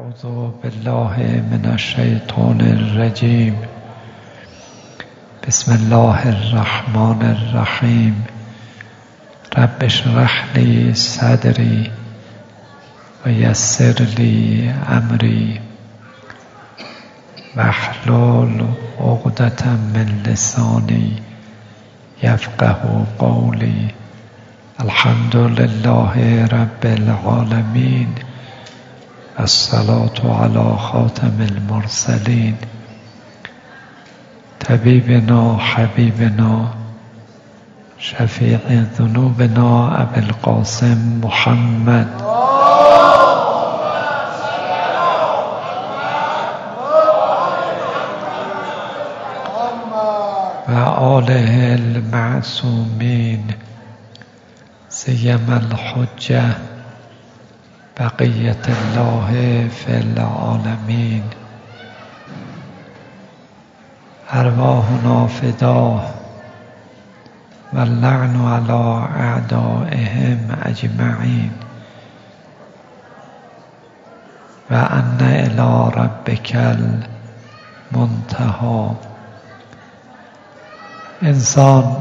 اعوذ بالله من الشیطان الرجیم. بسم الله الرحمن الرحیم. رب اشرح لی صدری و یسر لی امری واحلل عقدة من لسانی یفقه قولی. الحمد لله رب العالمین. الصلاة على خاتم المرسلین. طبیبنا حبیبنا شفیع ذنوبنا ابی القاسم محمد و آله المعصومین سیما الحجة بقیة الله فی العالمین. ارواحنا فداه و اللعن علی اعدائهم اجمعین و ان الی ربک المنتهی. انسان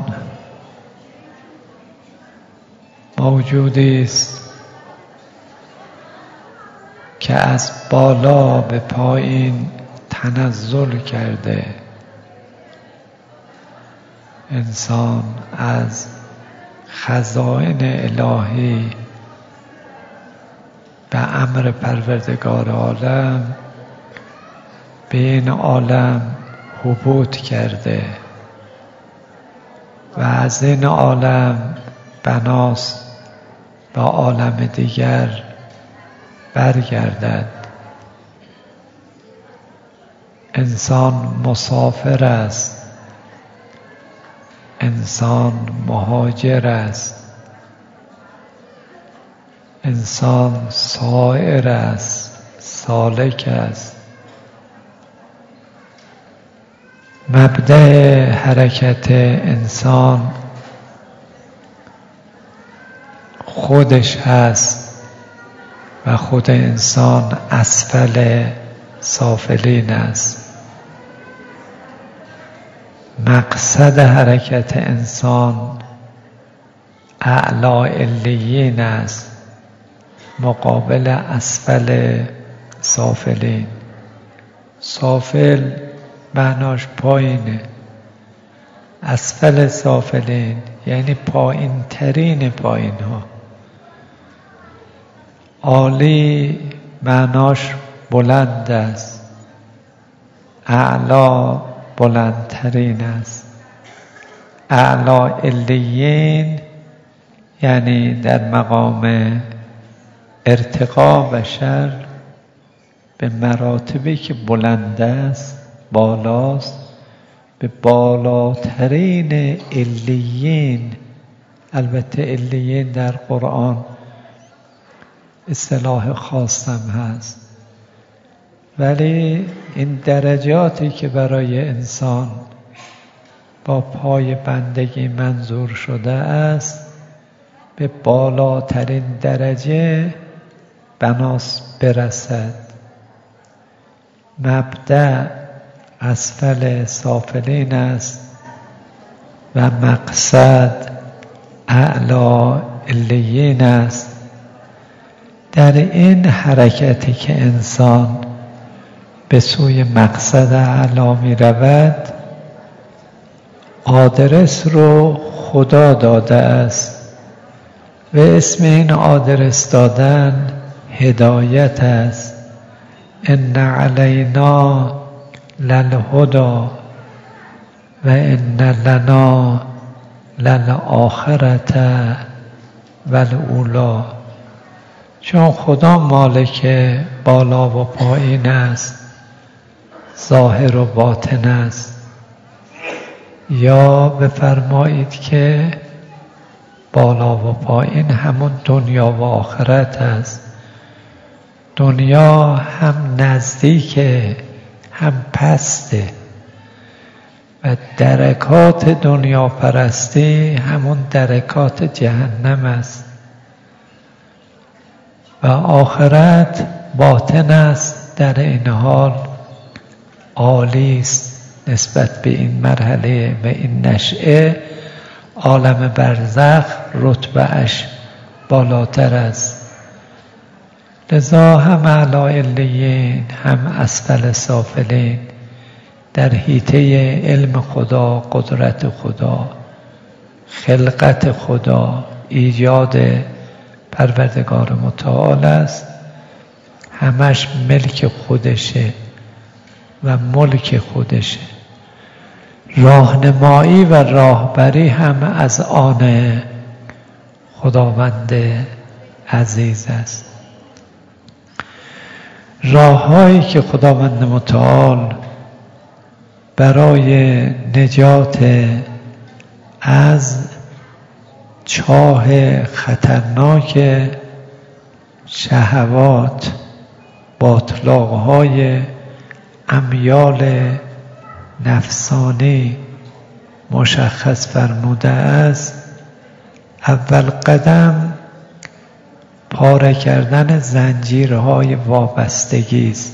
موجودی است که از بالا به پایین تنزل کرده. انسان از خزائن الهی به امر پروردگار عالم به این عالم هبوط کرده و از این عالم بناست به عالم دیگر برگردد. انسان مسافر است، انسان مهاجر است، انسان سائر است، سالک است. مبدأ حرکت انسان خودش هست و خود انسان اسفل سافلین است. مقصد حرکت انسان اعلی علیین است مقابل اسفل سافلین. سافل معناش پایینه، اسفل سافلین یعنی پایین ترین پایین ها. عالی معناش بلند است، اعلا بلندترین است. اعلا علیین یعنی در مقام ارتقا بشر به مراتبی که بلند است، بالاست، به بالاترین علیین. البته علیین در قرآن اصطلاح خاصم هست، ولی این درجاتی که برای انسان با پای بندگی منظور شده است به بالاترین درجه بناست برسد. مبدأ اسفل سافلین است و مقصد اعلی علیین است. در این حرکتی که انسان به سوی مقصد اعلی می رود، آدرس رو خدا داده است و اسم این آدرس دادن هدایت است. ان علینا للهدی و ان لنا للآخرة والاولی. چون خدا مالک بالا و پایین است، ظاهر و باطن است، یا بفرمایید که بالا و پایین همون دنیا و آخرت است. دنیا هم نزدیکه هم پسته و درکات دنیا پرستی همون درکات جهنم است و آخرت باطن است در این حال عالی است نسبت به این مرحله و این نشأه. عالم برزخ رتبه‌اش بالاتر است، لذا هم اعلی علیین هم اسفل سافلین در حیطه علم خدا، قدرت خدا، خلقت خدا، ایجاد پروردگار متعال است. همش ملک خودشه و ملک خودشه. راهنمایی و راهبری هم از آن خداوند عزیز است. راههایی که خداوند متعال برای نجات از چاه خطرناک شهوات با اطلاقهای امیال نفسانی مشخص فرموده است. اول قدم پاره کردن زنجیرهای وابستگی است.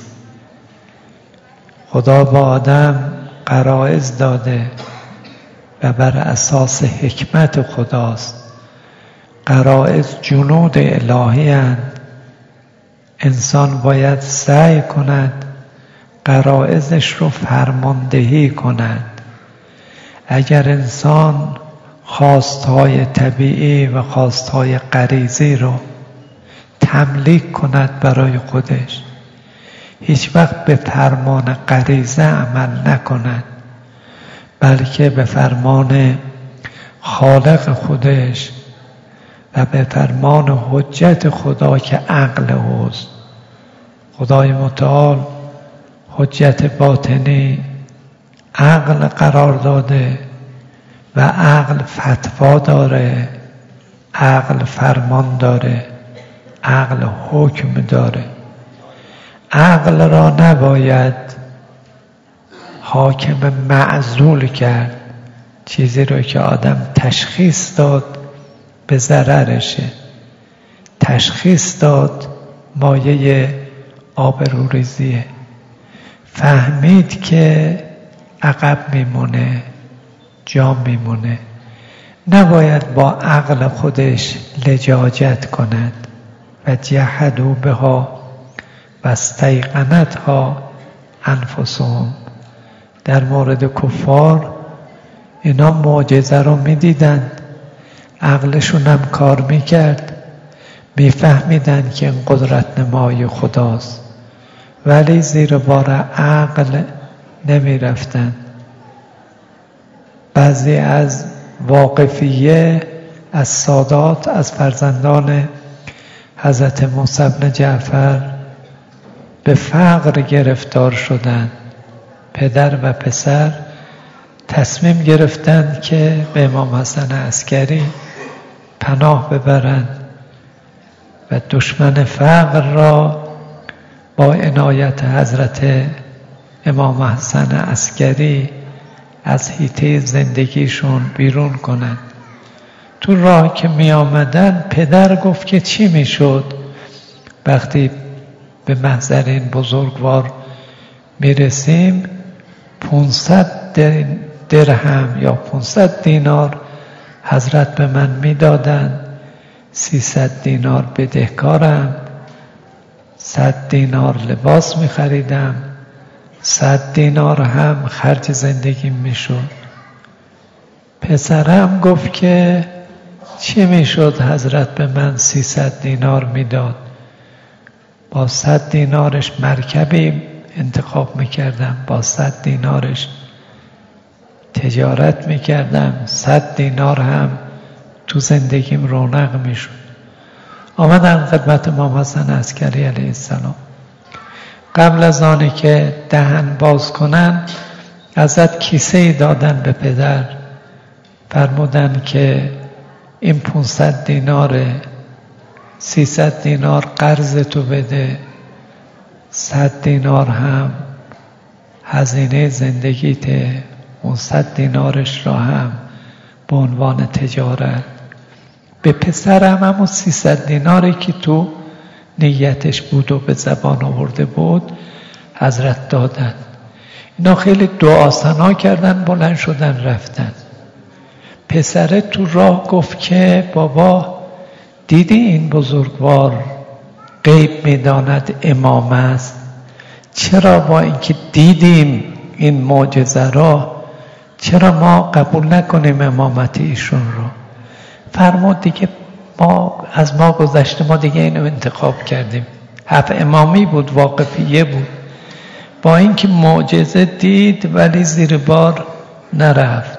خدا به آدم غرایز داده و بر اساس حکمت خداست. غرایز جنود الهی اند. انسان باید سعی کند غرایزش رو فرماندهی کند. اگر انسان خواستهای طبیعی و خواستهای غریزی رو تملیک کند برای خودش، هیچ وقت به فرمان غریزه عمل نکند، بلکه به فرمان خالق خودش و به فرمان حجت خدا که عقل اوست. خدای متعال حجت باطنی عقل قرار داده و عقل فتوا داره، عقل فرمان داره، عقل حکم داره. عقل را نباید حاکم معزول کرد. چیزی رو که آدم تشخیص داد به ضررشه، تشخیص داد مایه آبروریزیه، فهمید که عقب میمونه، جا میمونه، نباید با عقل خودش لجاجت کند. و جحدوا بها و استیقنتها انفسهم. در مورد کفار اینا معجزه رو میدیدند، عقلشون هم کار میکرد، میفهمیدن که این قدرت نمای خداست، ولی زیر بار عقل نمیرفتن. بعضی از واقفیه، از سادات، از فرزندان حضرت موسی بن جعفر به فقر گرفتار شدند. پدر و پسر تصمیم گرفتند که به امام حسن عسکری پناه ببرند و دشمن فقر را با عنایت حضرت امام حسن عسکری از حیطه زندگیشون بیرون کنند. تو راه که می آمدن پدر گفت که چی می شد وقتی به محضر این بزرگوار می رسیم؟ 500 درهم یا 500 دینار حضرت به من می دادن، 300 دینار بدهکارم، 100 دینار لباس می خریدم، 100 دینار هم خرج زندگی می شد. پسرم گفت که چی می شد حضرت به من 300 دینار می داد؟ با 100 دینارش مرکبی انتخاب می کردم، با 100 دینارش تجارت می کردم، 100 دینار هم تو زندگیم رونق می شد. آمدن خدمت امام حسن عسکری علیه السلام. قبل از آنی که دهن باز کنن ازت کیسه‌ای دادن به پدر، فرمودن که این 500 دیناره، 300 دینار قرض تو بده، 100 دینار هم هزینه زندگیته، اون 100 دینارش را هم به عنوان تجارت. به پسرم همون 300 دیناری که تو نیتش بود و به زبان آورده بود حضرت دادن. اینا خیلی دعا ثنا کردن، بلند شدن رفتن. پسره تو راه گفت که بابا دیدی این بزرگوار غیب میداند امام است، چرا با اینکه دیدیم این معجزه را چرا ما قبول نکنیم امامت ایشون رو؟ فرمود دیگه از ما گذشته، ما دیگه اینو انتخاب کردیم. حرف امامی بود، واقفیه بود. با اینکه معجزه دید ولی زیر بار نرفت.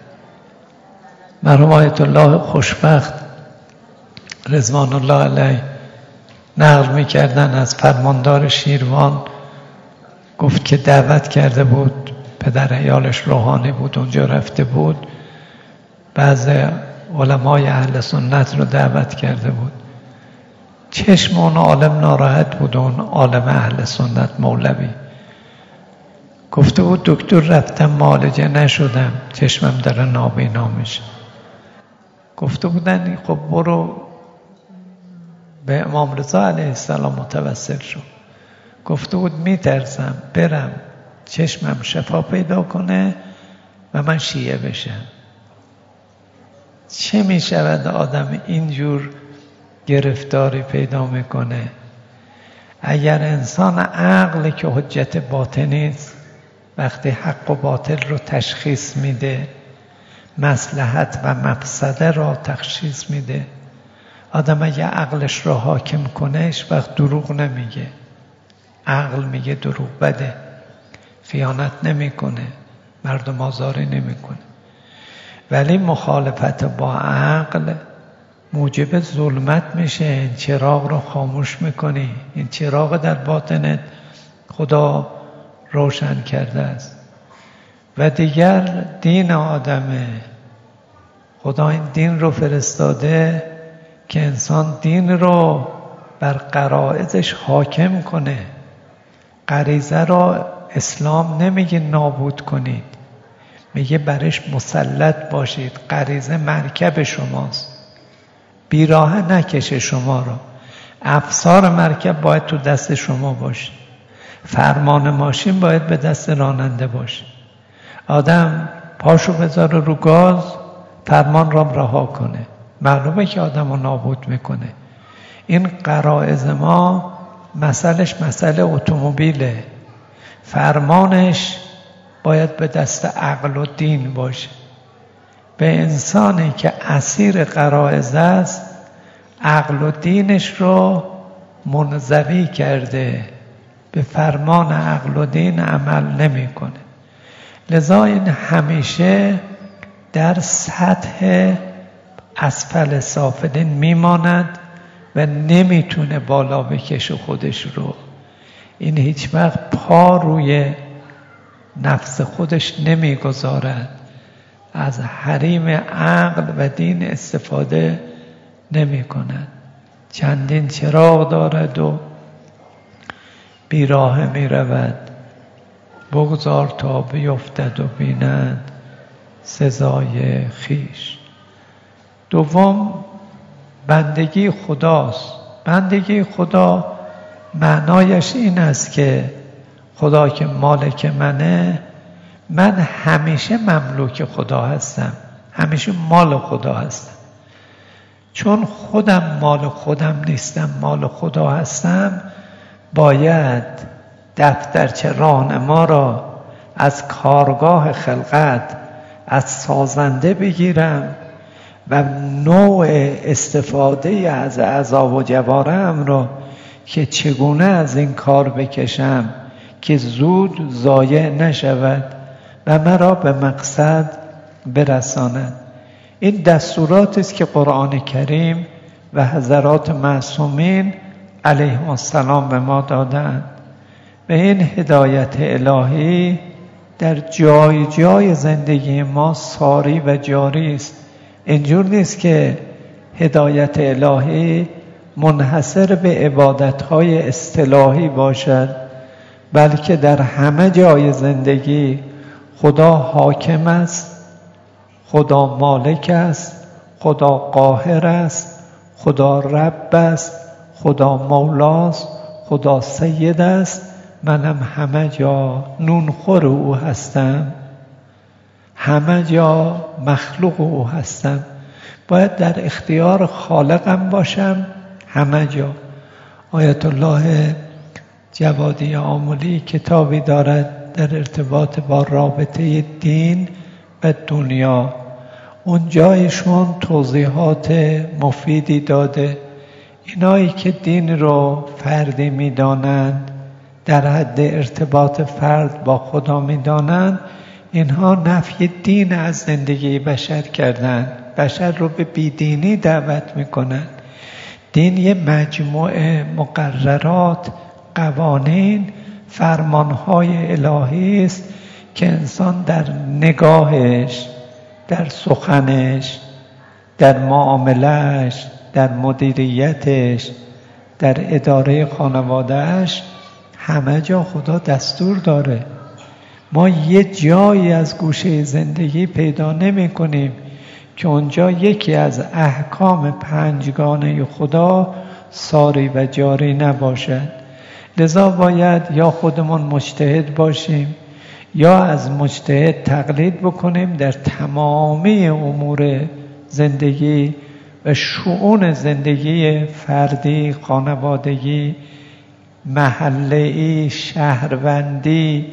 مرحوم آیت الله خوشبخت رضوان الله علیه نقل میکردن از فرماندار شیروان، گفت که دعوت کرده بود، پدر عیالش روحانی بود، اونجا رفته بود، بعض علمای اهل سنت رو دعوت کرده بود. چشم اون عالم ناراحت بود، اون عالم اهل سنت مولوی. گفته بود دکتر رفتم معالجه نشدم، چشمم داره نابینا میشه. گفته بودن خب برو به امام رضا علیه السلام متوسل شو. گفته بود میترسم برم چشمم شفا پیدا کنه و من شیعه بشم. چه میشود آدم اینجور گرفتاری پیدا میکنه؟ اگر انسان عقل که حجت باطنی است، وقتی حق و باطل رو تشخیص میده، مصلحت و مفسده را تشخیص میده، آدم اگه عقلش رو حاکم کنه هیچ وقت دروغ نمیگه. عقل میگه دروغ بده، خیانت نمیکنه، مردم آزاری نمیکنه. ولی مخالفت با عقل موجب ظلمت میشه. این چراغ رو خاموش میکنی، این چراغ در باطنت خدا روشن کرده است. و دیگر دین آدمه، خدا این دین رو فرستاده که انسان دین رو بر غرایزش حاکم کنه. غریزه رو اسلام نمیگه نابود کنید، میگه برش مسلط باشید. غریزه مرکب شماست، بیراه نکشه شما رو. افسار مرکب باید تو دست شما باشه، فرمان ماشین باید به دست راننده باشه. آدم پاشو بذاره رو گاز، فرمان را رها کنه، معلومه که آدم رو نابود میکنه. این غرایز ما مسئلهش مسئله اتومبیله، فرمانش باید به دست عقل و دین باشه. به انسانی که اسیر غرایز است، عقل و دینش رو منزوی کرده، به فرمان عقل و دین عمل نمیکنه. لذا این همیشه در سطح اسفل سافلین میماند و نمیتونه بالا بکشه خودش رو. این هیچ وقت پا روی نفس خودش نمیگذارد، از حریم عقل و دین استفاده نمی کند. چندین چراغ دارد و بیراه می رود، بگذار تا بیفتد و بیند سزای خیش. دوم بندگی خداست. بندگی خدا معنایش این است که خدا که مالک منه، من همیشه مملوک خدا هستم، همیشه مال خدا هستم. چون خودم مال خودم نیستم، مال خدا هستم، باید دفترچه راهنما را از کارگاه خلقت، از سازنده بگیرم و نوع استفاده از اعضا و جوارحم را که چگونه از این کار بکشم که زود ضایع نشود و مرا به مقصد برساند. این دستوراتی است که قرآن کریم و حضرات معصومین علیهم السلام به ما دادند. و این هدایت الهی در جای جای زندگی ما ساری و جاری است. اینجور نیست که هدایت الهی منحصر به عبادت‌های اصطلاحی باشد، بلکه در همه جای زندگی خدا حاکم است، خدا مالک است، خدا قاهر است، خدا رب است، خدا مولاست، خدا سید است، منم همه جا نونخور او هستم، همه جا مخلوق او هستم. باید در اختیار خالقم باشم همه جا. آیت الله جوادی آملی کتابی دارد در ارتباط با رابطه دین و دنیا. اونجا ایشون توضیحات مفیدی داده. اینایی که دین رو فردی میدانند، در حد ارتباط فرد با خدا میدانند، اینها نفی دین از زندگی بشر کردند، بشر رو به بیدینی دعوت میکنند. دین یه مجموعه مقررات، قوانین، فرمانهای الهی است که انسان در نگاهش، در سخنش، در معاملهش، در مدیریتش، در اداره خانوادهش، همه جا خدا دستور داره. ما یه جایی از گوشه زندگی پیدا نمی کنیم که اونجا یکی از احکام پنجگانه خدا ساری و جاری نباشد. لذا باید یا خودمون مجتهد باشیم یا از مجتهد تقلید بکنیم در تمامی امور زندگی و شؤون زندگی فردی، خانوادگی، محله‌ای، شهروندی،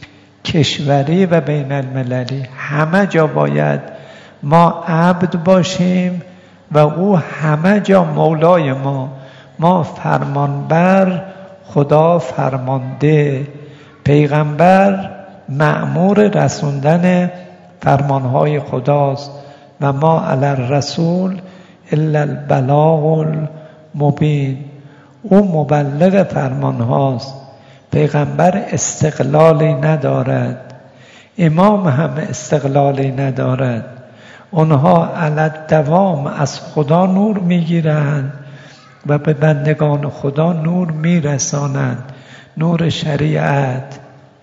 کشوری و بین المللی. همه جا باید ما عبد باشیم و او همه جا مولای ما فرمانبر، خدا فرمانده، پیغمبر مأمور رسوندن فرمانهای خداست و ما علی الرسول الا البلاغ المبین. او مبلغ فرمان هاست. پیغمبر استقلالی ندارد، امام هم استقلالی ندارد. اونها علی الدوام از خدا نور میگیرند و به بندگان خدا نور میرسانند. نور شریعت،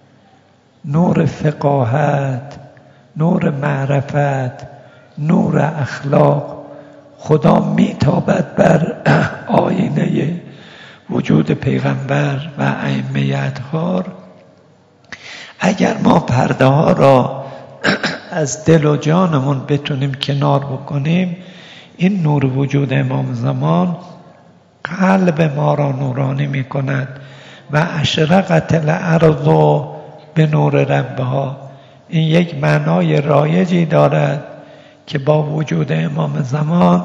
نور فقاهت، نور معرفت، نور اخلاق. خدا میتابد بر آینه وجود پیغمبر و ائمه اطهار. اگر ما پرده ها را از دل و جانمون بتونیم کنار بکنیم، این نور وجود امام زمان قلب ما را نورانی می کند و اشرقت الارض به نور ربها. این یک معنای رایجی دارد که با وجود امام زمان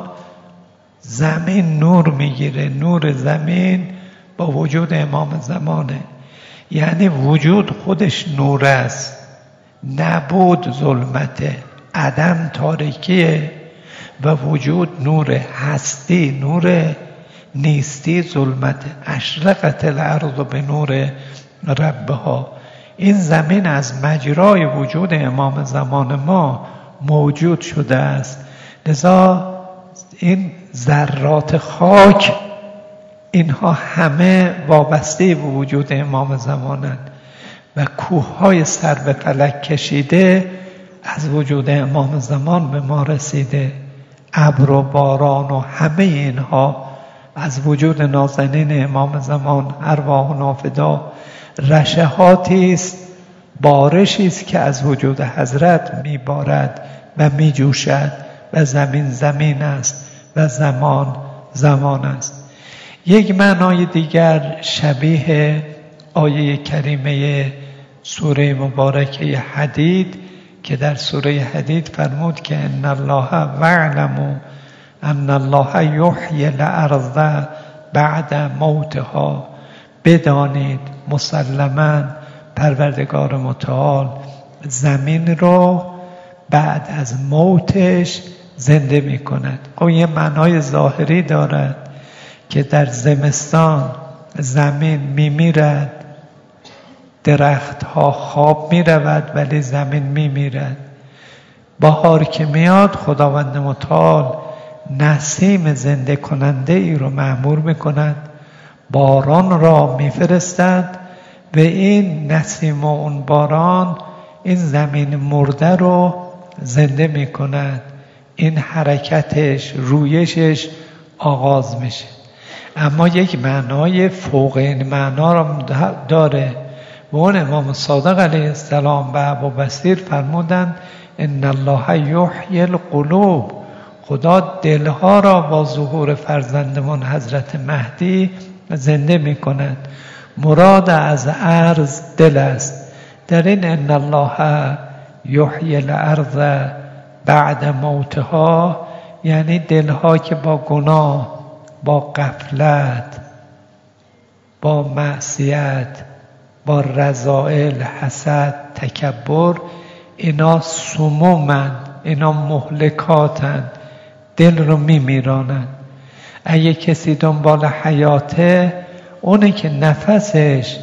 زمین نور میگیره. نور زمین با وجود امام زمانه، یعنی وجود خودش نور است، نبود ظلمته، عدم تاریکیه و وجود نور، هستی نور، نیستی ظلمته. اشرقت الارض به نور ربها. این زمین از مجرای وجود امام زمان ما موجود شده است. لذا این ذرات خاک، اینها همه وابسته به وجود امام زمانند و کوههای سر به فلک کشیده از وجود امام زمان به ما رسیده. ابر و باران و همه اینها از وجود نازنین امام زمان. ارواح نافدا رشحاتی است، بارشی است که از وجود حضرت میبارد و میجوشد و زمین زمین است و زمان زمان است. یک معنای دیگر شبیه آیه کریمه سوره مبارکه حدید که در سوره حدید فرمود که ان الله واعلموا ان الله یحیی الارض بعد موتها. بدانید مسلماً پروردگار متعال زمین رو بعد از موتش زنده می کند. خب یه معنای ظاهری دارد که در زمستان زمین می میرد، درخت ها خواب می رود ولی زمین می میرد. بهار که میاد خداوند متعال نسیم زنده کننده ای رو مأمور می کند، باران را می فرستد و این نسیم و اون باران این زمین مرده رو زنده می کند. این حرکتش، رویشش آغاز میشه. اما یک معنای فوق این معنا را داره و اون امام صادق علیه السلام به ابوبصیر فرمودند ان الله یحیی القلوب، خدا دلها را با ظهور فرزندمان حضرت مهدی زنده می کند. مراد از عرض دل است. در این ان الله یحیی الارض بعد موتها یعنی دلها که با گناه، با غفلت، با معصیت، با رذائل، حسد، تکبر، اینا سمومند، اینا مهلکاتند، دل رو میمیرانند. اگه کسی دنبال حیاته، اونه که نفسش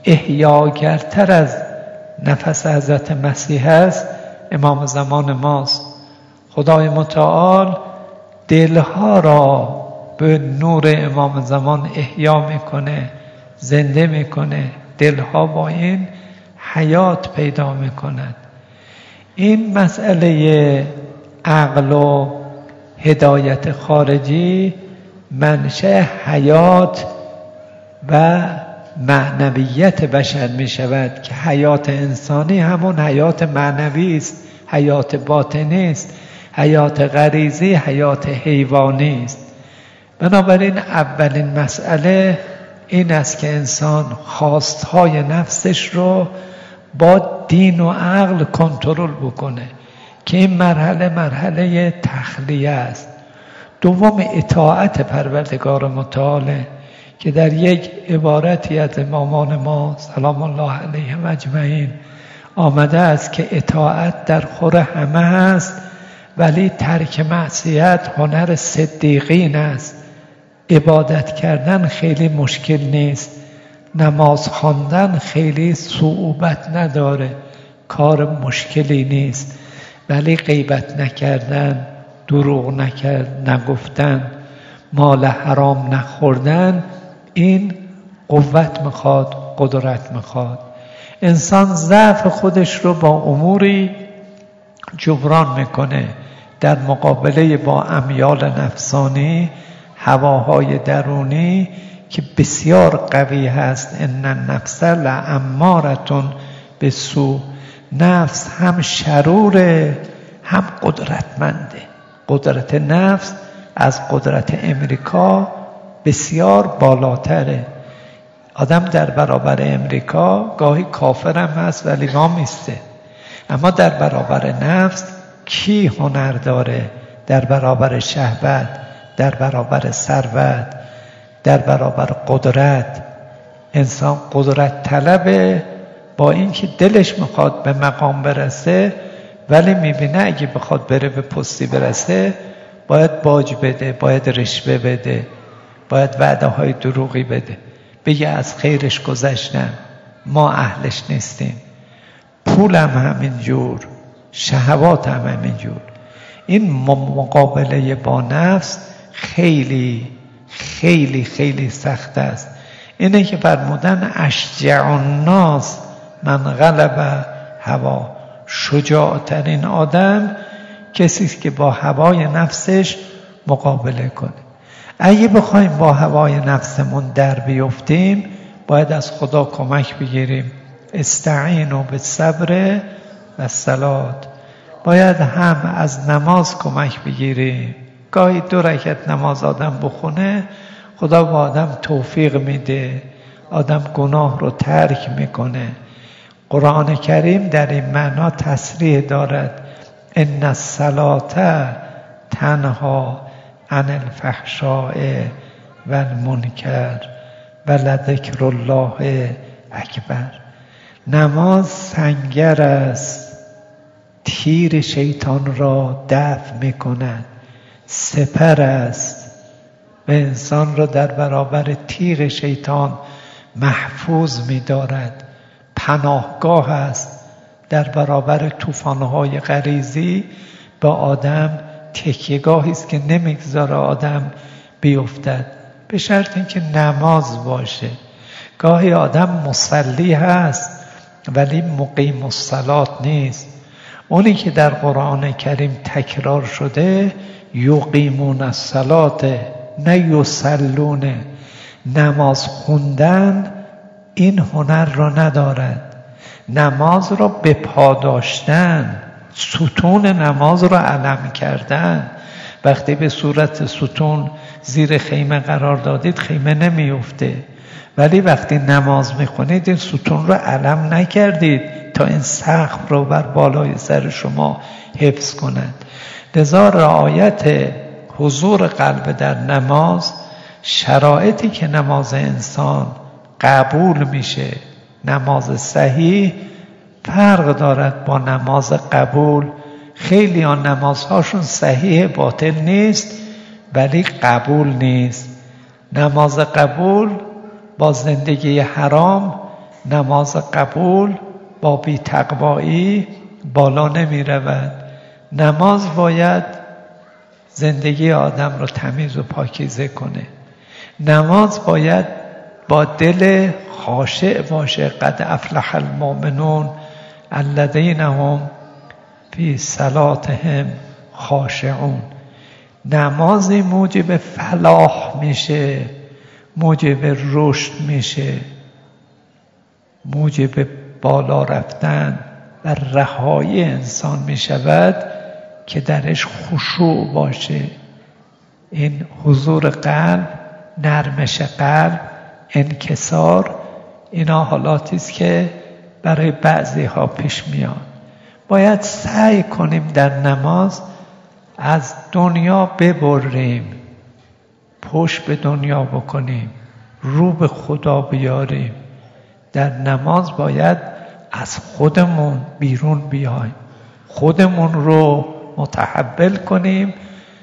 احیاگرتر از نفس حضرت مسیح است، امام زمان ماست. خدای متعال دلها را به نور امام زمان احیا میکنه، زنده میکنه، دلها با این حیات پیدا میکنند. این مسئله عقل و هدایت خارجی منشأ حیات و معنویت بشر می شود که حیات انسانی همون حیات معنوی است، حیات باطنی است، حیات غریزی، حیات حیوانی است. بنابراین اولین مسئله این است که انسان خواستهای نفسش رو با دین و عقل کنترل بکنه که این مرحله تخلیه است. دوم اطاعت پروردگار متعاله که در یک عبارتی از امامان ما سلام الله علیهم اجمعین آمده است که اطاعت در خور همه است، ولی ترک معصیت هنر صدیقین است. عبادت کردن خیلی مشکل نیست، نماز خواندن خیلی صعوبت نداره، کار مشکلی نیست، ولی غیبت نکردن، دروغ نگفتن، مال حرام نخوردن، این قوت میخواد، قدرت میخواد. انسان ضعف خودش رو با اموری جبران میکنه در مقابله با امیال نفسانی، هواهای درونی که بسیار قوی هست. ان النفس لامارة بالسوء، نفس هم شروره هم قدرتمنده. قدرت نفس از قدرت امریکا بسیار بالاتره. آدم در برابر امریکا گاهی کافرم هست ولی وامیسته، اما در برابر نفس کی هنر داره؟ در برابر شهوت، در برابر ثروت، در برابر قدرت. انسان قدرت طلبه، با اینکه دلش میخواد به مقام برسه، ولی میبینه اگه بخواد بره به پستی برسه باید باج بده، باید رشوه بده، باید وعده های دروغی بده، بگه از خیرش گذشتم، ما اهلش نیستیم. پولم همین جور، شهوات هم همین جور. این مقابله با نفس خیلی خیلی خیلی سخت است. اینه که فرمودن اشجع الناس من غلب هوا، شجاعترین آدم کسی است که با هوای نفسش مقابله کنه. اگه بخوایم با هوای نفسمون در بیفتیم، باید از خدا کمک بگیریم. استعینوا بالصبر و الصلاة. باید هم از نماز کمک بگیریم. گاهی 2 رکعت نماز آدم بخونه، خدا با آدم توفیق میده، آدم گناه رو ترک میکنه. قرآن کریم در این معنا تصریح دارد ان الصلاة تنها عن الفحشاء و المنکر و لذکر الله اکبر. نماز سنگر است، تیر شیطان را دفع میکند، سپر است و انسان را در برابر تیر شیطان محفوظ می‌دارد، پناهگاه است در برابر طوفان‌های غریزی. به آدم تکیه‌گاهی است که نمیگذاره آدم بیفتد، به شرط اینکه نماز باشه. گاهی آدم مصلی هست ولی مقیم الصلاة نیست. اونی که در قرآن کریم تکرار شده یقیمون الصلاة، نه یصلونه. نماز خوندن این هنر را ندارد. نماز را به پا داشتن، ستون نماز را علم کردن. وقتی به صورت ستون زیر خیمه قرار دادید خیمه نمیفته، ولی وقتی نماز میخونید این ستون را علم نکردید تا این سقف رو بر بالای سر شما حفظ کند. لذا رعایت حضور قلب در نماز، شرایطی که نماز انسان قبول میشه، نماز صحیح فرق دارد با نماز قبول. خیلی ها نمازهاشون صحیح، باطل نیست، ولی قبول نیست. نماز قبول با زندگی حرام، نماز قبول با بی‌تقوایی بالا نمی رود. نماز باید زندگی آدم رو تمیز و پاکیزه کنه. نماز باید با دل خاشع باشه. قد افلح المؤمنون الذین هم فی صلاتهم خاشعون. نمازی موجب فلاح میشه، موجب رشد میشه، موجب بالا رفتن و رهایی انسان میشود که درش خشوع باشه. این حضور قلب، نرمش قلب، انکسار، اینا حالاتی است که برای بعضی ها پیش میاد. باید سعی کنیم در نماز از دنیا ببریم، پشت به دنیا بکنیم، رو به خدا بیاریم. در نماز باید از خودمون بیرون بیایم، خودمون رو متحول کنیم،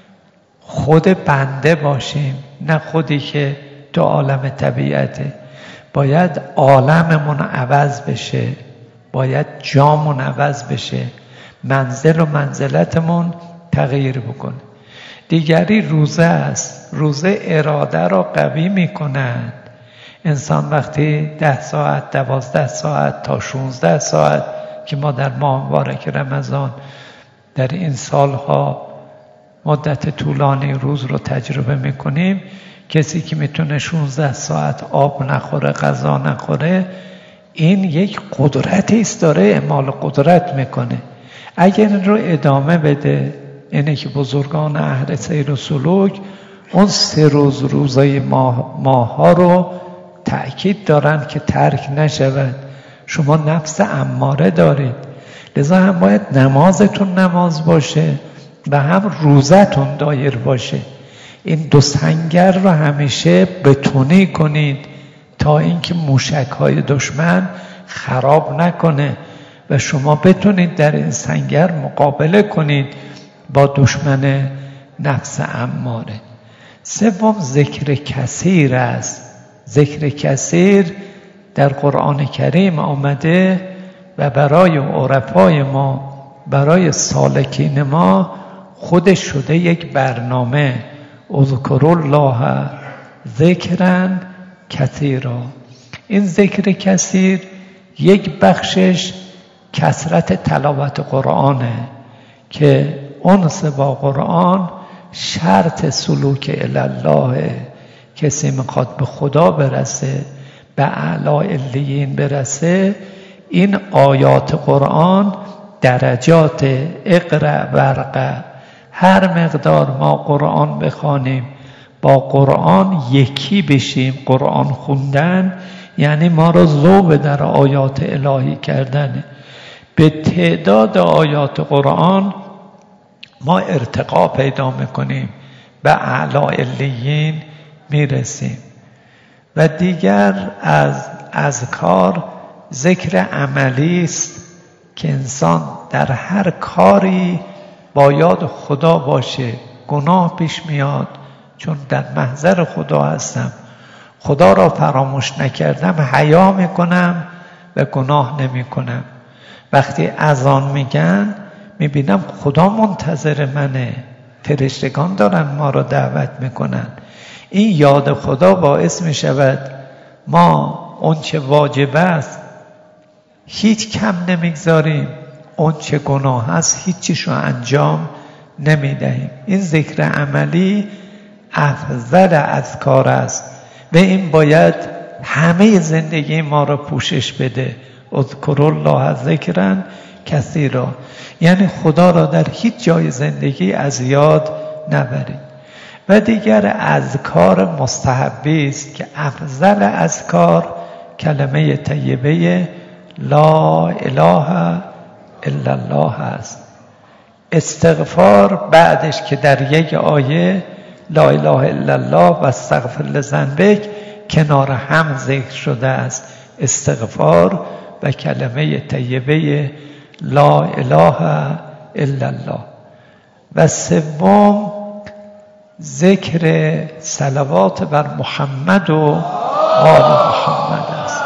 خود بنده باشیم، نه خودی که تو عالم طبیعته. باید عالممون عوض بشه، باید جامون عوض بشه، منزل و منزلتمون تغییر بکنه. دیگری روزه است. روزه اراده را قوی میکند. انسان وقتی 10 ساعت 12 ساعت تا 16 ساعت که ما در ماه مبارک رمضان در این سالها مدت طولانی روز رو تجربه میکنیم، کسی که میتونه 16 ساعت آب نخوره، غذا نخوره، این یک قدرتی است، داره اعمال قدرت میکنه. اگر این رو ادامه بده، اینه که بزرگان اهل سیر و سلوک اون 3 روز روزه ماه ها رو تأکید دارن که ترک نشود. شما نفس اماره دارید، لذا هم باید نمازتون نماز باشه و هم روزتون دایر باشه. این 2 سنگر رو همیشه بتونی کنید تا اینکه موشک‌های دشمن خراب نکنه و شما بتونید در این سنگر مقابله کنید با دشمن نفس اماره. 3 ذکر کثیر است. ذکر کثیر در قرآن کریم آمده و برای عرفای ما، برای سالکین ما خودش شده یک برنامه. اذکروا الله ذکرا کثیرا. این ذکر کثیر یک بخشش کثرت تلاوت قرآنه که انس با قرآن شرط سلوک الله. کسی میخواد به خدا برسه، به اعلی علیین برسه، این آیات قرآن درجات اقرأ ورقه. هر مقدار ما قرآن بخوانیم، با قرآن یکی بشیم، قرآن خوندن یعنی ما رو ذوب در آیات الهی کردن. به تعداد آیات قرآن ما ارتقا پیدا میکنیم، به اعلی علیین میرسیم. و دیگر از اذکار ذکر عملی است که انسان در هر کاری با یاد خدا باشه. گناه پیش میاد، چون در محضر خدا هستم، خدا را فراموش نکردم، حیا میکنم و گناه نمیکنم. وقتی اذان میگن میبینم خدا منتظر منه، فرشتگان دارن ما را دعوت میکنن. این یاد خدا باعث میشود ما اون چه واجب است هیچ کم نمیگذاریم، اون چه گناه است هیچ چیز رو انجام نمیدهیم. این ذکر عملی افضل اذکار است و این باید همه زندگی ما را پوشش بده. اذکروا الله ذکرا کثیرا، یعنی خدا را در هیچ جای زندگی از یاد نبرید. و دیگر اذکار مستحبی است که افضل اذکار کلمه طیبه لا اله الا الله است. استغفار بعدش که در یک آیه لا اله الا الله و استغفر لذنبک کنار هم ذکر شده است، استغفار و کلمه طیبه لا اله الا الله. و سوم ذکر صلوات بر محمد و آل محمد است.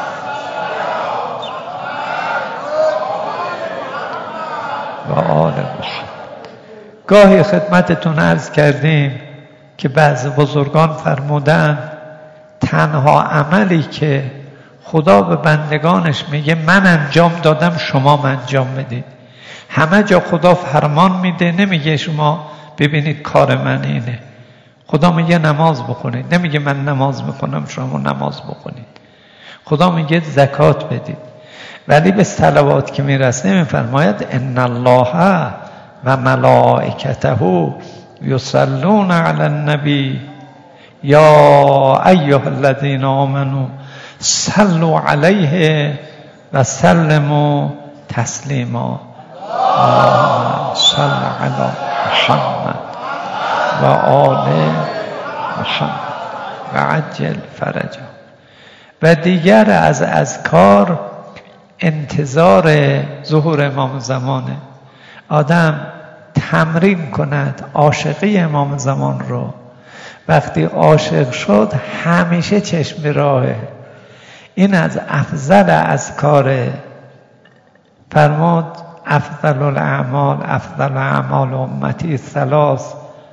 و آل محمد. گاهی خدمتتون عرض کردیم که بعض بزرگان فرمودن تنها عملی که خدا به بندگانش میگه من انجام دادم شما انجام بدید. همه جا خدا فرمان میده، نمیگه شما ببینید کار من اینه. خدا میگه نماز بخونید، نمیگه من نماز میکنم شما نماز بخونید. خدا میگه زکات بدید، ولی به صلوات که میرسه میفرماید ان الله و ملائکته یصلون علی النبی یا ایها الذین آمنوا صلوا علیه و سلموا تسلیما. اللهم صل علی محمد و آل محمد و عجل فرجه. و دیگر از اذکار انتظار ظهور امام زمانه. آدم تمرین کند عاشقی امام زمان رو، وقتی عاشق شد همیشه چشم راهه. این از افضل اذکاره. فرمود افضل اعمال امتی ثلاث،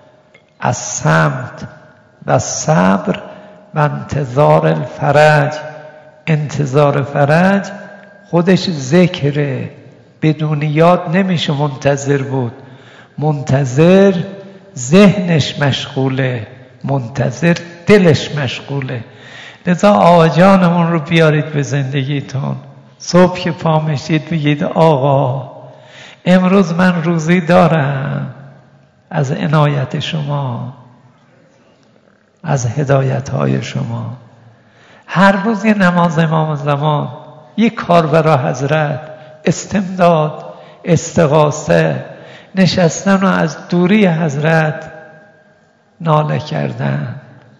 الصمت و الصبر و انتظار الفرج. انتظار فرج خودش ذکره، بدون یاد نمیشه منتظر بود. منتظر ذهنش مشغوله، منتظر دلش مشغوله. لذا آقا جانمون رو بیارید به زندگیتون. صبح که پا میشید بگید آقا امروز من روزی دارم از عنایت شما، از هدایت های شما. هر روز یه نماز امام زمان، یه کار برای حضرت، استمداد، استغاثه، نشستن و از دوری حضرت ناله کردن،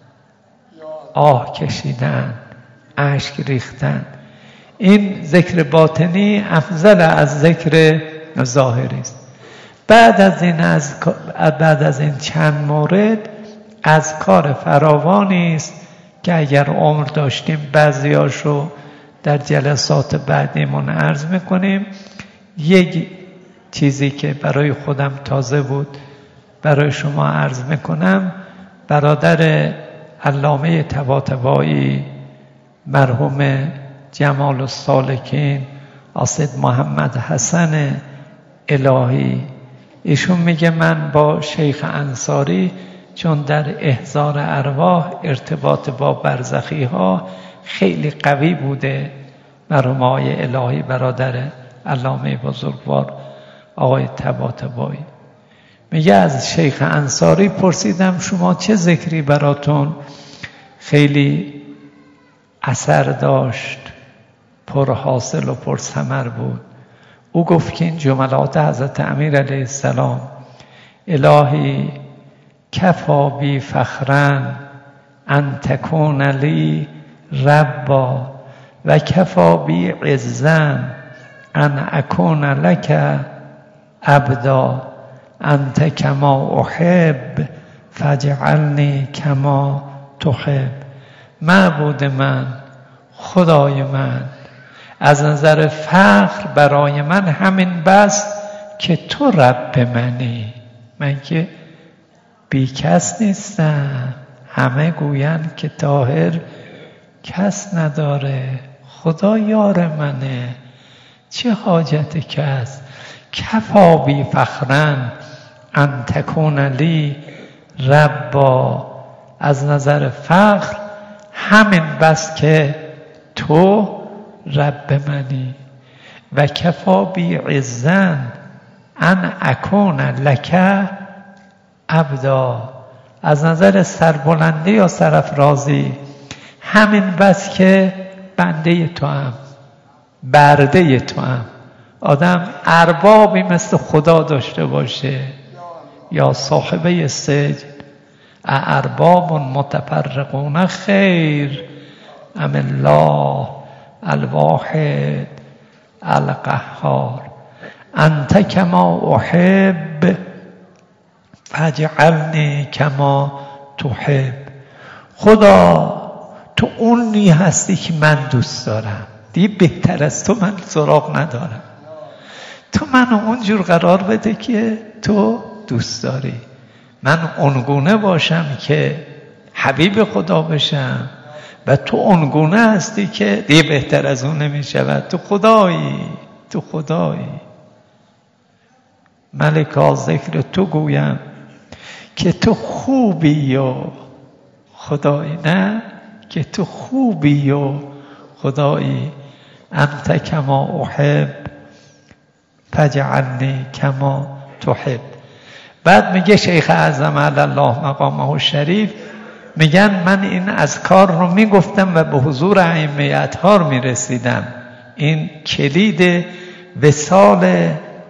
آه کشیدن، اشک ریختن. این ذکر باطنی افضل از ذکر ظاهری است. بعد از این چند مورد اذکار فراوانی است که اگر عمر داشتیم بعضیاشو در جلسات بعدیمون عرض میکنیم. یک چیزی که برای خودم تازه بود برای شما عرض میکنم. برادر علامه طباطبایی مرحوم جمال السالکین آسد محمد حسن الهی، ایشون میگه من با شیخ انصاری چون در احضار ارواح ارتباط با برزخی ها خیلی قوی بوده. مرحوم آقای الهی برادر علامه بزرگوار آقای طباطبایی میگه از شیخ انصاری پرسیدم شما چه ذکری براتون خیلی اثر داشت، پرحاصل و پرثمر بود؟ او گفت که این جملات حضرت امیر علیه السلام الهی کفا بی فخرن ان تکون لی ربا و کفا بی عزن ان اکون لک عبدا انت کما احب فاجعلنی کما تحب. معبود من، خدای من، از نظر فخر برای من همین بس که تو رب منی. من که بی کس نیستم، همه گویند که طاهر کس نداره، خدا یار منه، چه حاجت کس؟ کفا بی فخرن ان تکون لی ربا از نظر فخر همین بس که تو رب منی و کفا بی عزن ان اکون لک عبدا. از نظر سربلندی یا سرافرازی همین بس که بنده تو هم، برده تو هم. آدم اربابی مثل خدا داشته باشه، یا صاحبه سجن ارباب متفرقون خیر ام الله الواحد القهار انت کما احب فاجعلنی کما تحب. خدا تو اونی هستی که من دوست دارم، دیگه بهتر از تو من سراغ ندارم. تو منو اونجور قرار بده که تو دوست داری، من اونگونه باشم که حبیب خدا بشم و تو اونگونه هستی که دیگه بهتر از اون نمی شود. تو خدایی، تو خدایی. ملکا ذکر تو گویم که تو خوبی و خدایی، نه که تو خوبی و خدایی. انت کما احب فاجعلنی کما تحب. بعد میگه شیخ اعظم علی الله مقامه الشریف، میگن من این اذکار رو میگفتم و به حضور ائمه اطهار میرسیدم. این کلید وصال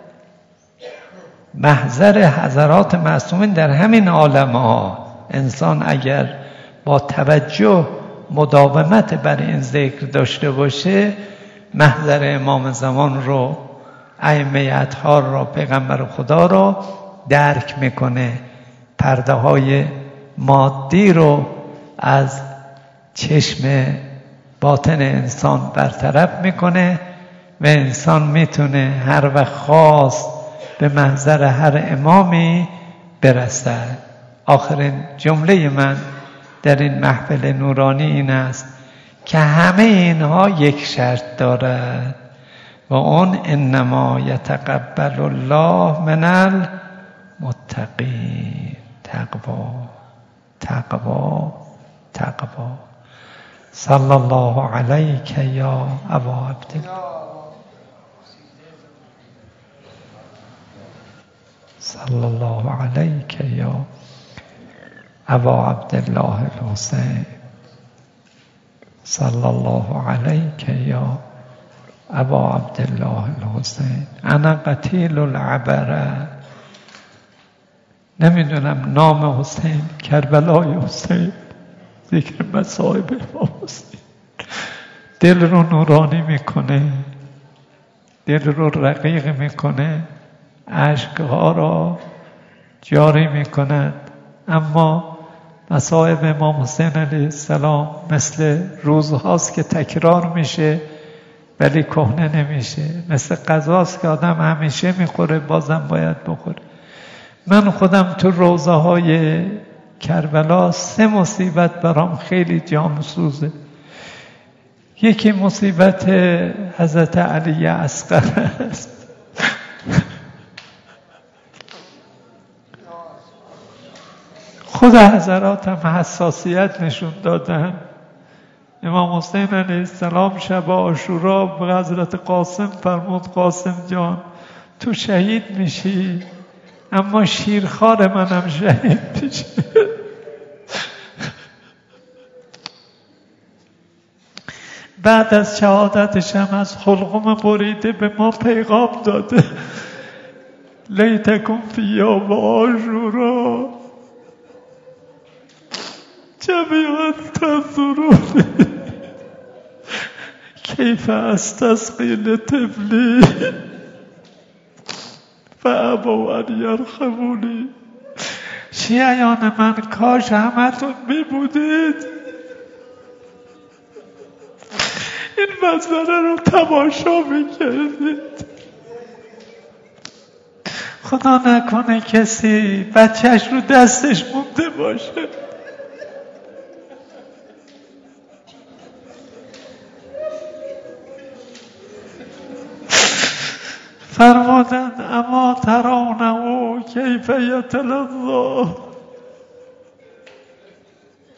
محضر حضرات معصومین در همین عالم ها. انسان اگر با توجه مداومت بر این ذکر داشته باشه، محضر امام زمان رو، ائمه اطهار رو، پیغمبر خدا رو درک میکنه، پرده های مادی رو از چشم باطن انسان برطرف میکنه و انسان میتونه هر وقت خواست به محضر هر امامی برسد. آخرین جمله من در این محفل نورانی این است که همه اینها یک شرط دارد و اون انما یتقبل الله من المتقین. تقوا تقوا تقوا. صلی الله علیک یا ابا عبدالله. صلی الله علیک یا ابا عبدالله الحسین. صلی الله علیک یا ابا عبدالله الحسین. انا قتیل العبره. نمیدونم نام حسین، کربلای حسین، ذکر مصائب امام حسین دل رو نورانی میکنه، دل رو رقیق میکنه، اشکها را جاری میکند. اما مصائب امام حسین علیه السلام مثل روزهاست که تکرار میشه ولی کهنه نمیشه، مثل غذاست که آدم همیشه میخوره بازم باید بخوره. من خودم تو روزه های کربلا 3 مصیبت برام خیلی جام سوزه. یکی مصیبت حضرت علی اصغر است. خود حضرات هم حساسیت نشون دادن. امام حسین علیه السلام شب عاشورا به حضرت قاسم فرمود قاسم جان تو شهید میشی اما شیرخوار منم شهید میشه. بعد از شهادتش هم از حلقوم بریده به ما پیغام داده لیتکم فی یوم عاشورا جمیعا تنظرون کیف استسقی لطفلی فابوا ان یرحمونی. شیعیان من کاش همتون میبودید این منظره رو تماشا میکردید. خدا نکنه کسی بچهش رو دستش مونده باشه. فرمودند اما ترونه کیف یتلظی.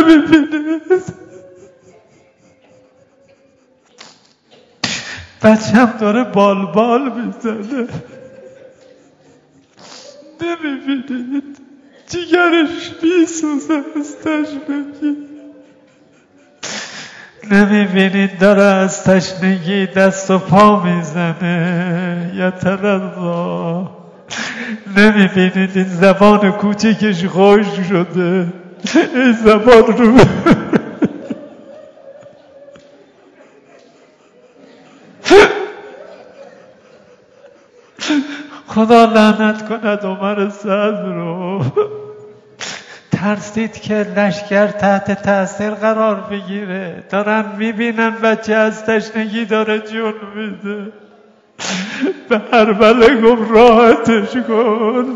نمیبینید بچم داره بال میزنه، نمیبینید جیگرش میسوزه از تشنگی، نمیبینید داره از تشنگی دست و پا میزنه یتلظی، نمیبینید این زبان کوچکش خشک شده، این زبان رو خدا لعنت کند عمر سعد رو، ترسید که لشکر تحت تاثیر قرار بگیره، دارن میبینن بچه از تشنگی داره جون میده، به هربله گفت راحتش کن،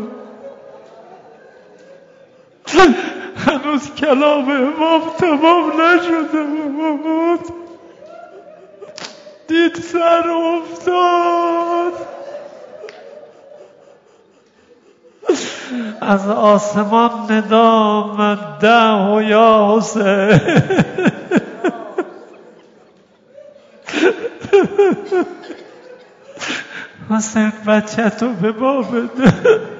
هنوز کلام امام تمام نشده بود، دید سر افتاد، از آسمان ندا آمد دعو یا حسین، حسین بچه تو به ما بده.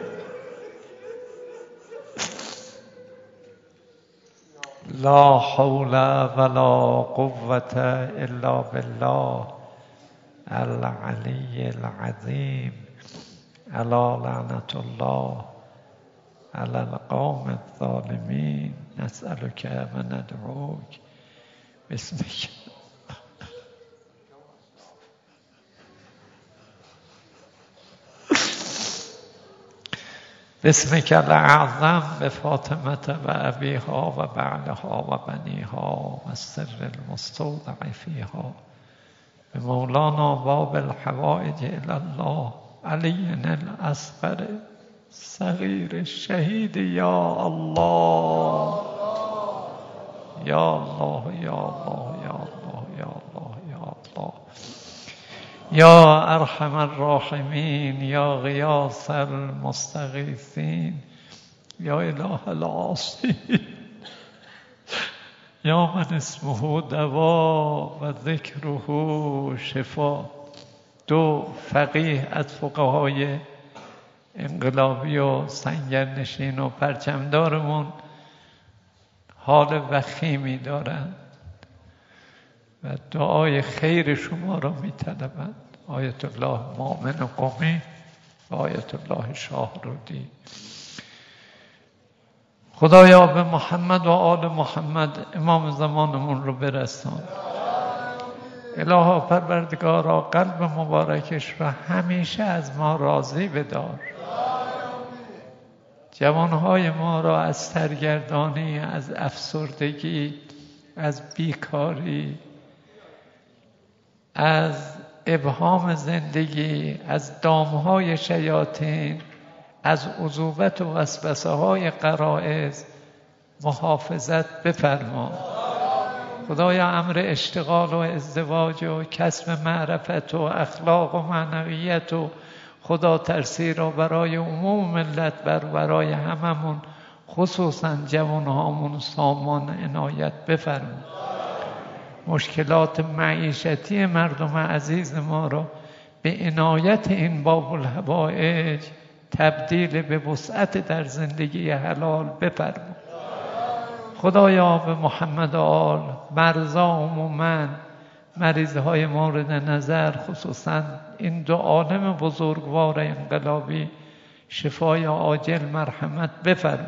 لا حول ولا قوة الا بالله العلی العظیم، الا لعنة الله على القوم الظالمین، نسألك و ندعوک باسمک باسمك الأعظم بفاطمة وأبيها وبعلها وبنيها والسر المستودع فيها بمولانا باب الحوائج إلى الله علي الأصغر صغير الشهيد يا الله يا الله يا الله يا الله يا الله يا الله يا أرحم الراحمين يا غياث المستغيثين يا إله العاصين يا من اسمه دواء و ذکره شفا. دو فقیه از فقهای انقلابی و سنگرنشین و پرچمدارمون حال وخیمی دارند و دعای خیر شما را می‌طلبند. آیت الله مؤمن قمی و آیت الله شاهرودی. خدایا به محمد و آل محمد امام زمانمون رو برسان. الها پروردگارا قلب مبارکش را همیشه از ما راضی بدار. جوانهای ما را از سرگردانی، از افسردگی، از بیکاری، از ابهام زندگی، از دامهای شیاطین، از عذوبت و وسوسه های غرایز محافظت بفرما. خدایا امر اشتغال و ازدواج و کسب معرفت و اخلاق و معنویت و خدا ترسی را برای عموم ملت برای هممون خصوصا جوانهامون سامان عنایت بفرما. مشکلات معیشتی مردم عزیز ما را به عنایت این باب الحوائج تبدیل به وسعت در زندگی حلال بفرما. خدایا به محمد و آل مرضا عموماً، مریضهای مورد نظر خصوصاً این دو عالم بزرگوار انقلابی شفای عاجل مرحمت بفرما.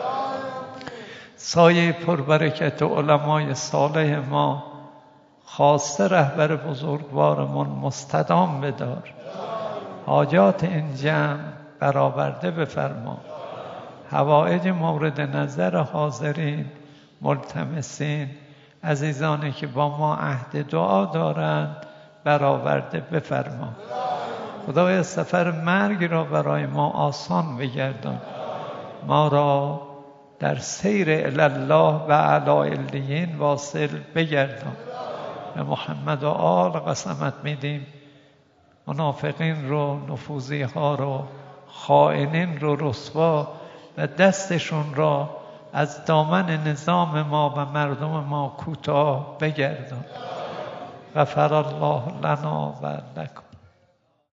سایه پربرکت علمای صالح ما خاصه رهبر بزرگوارمون مستدام بدار. حاجات این جمع برآورده بفرما. حوائج مورد نظر حاضرین ملتمسین عزیزانی که با ما عهد دعا دارند برآورده بفرما. خدای سفر مرگ را برای ما آسان بگردان. ما را در سیر الله و اعلی علیین واصل بگردان. به محمد و آل قسمت میدیم منافقین رو، نفوذی ها رو، خائنین رو رسوا و دستشون را از دامن نظام ما و مردم ما کوتاه بگردان. غفر الله لنا و لکم.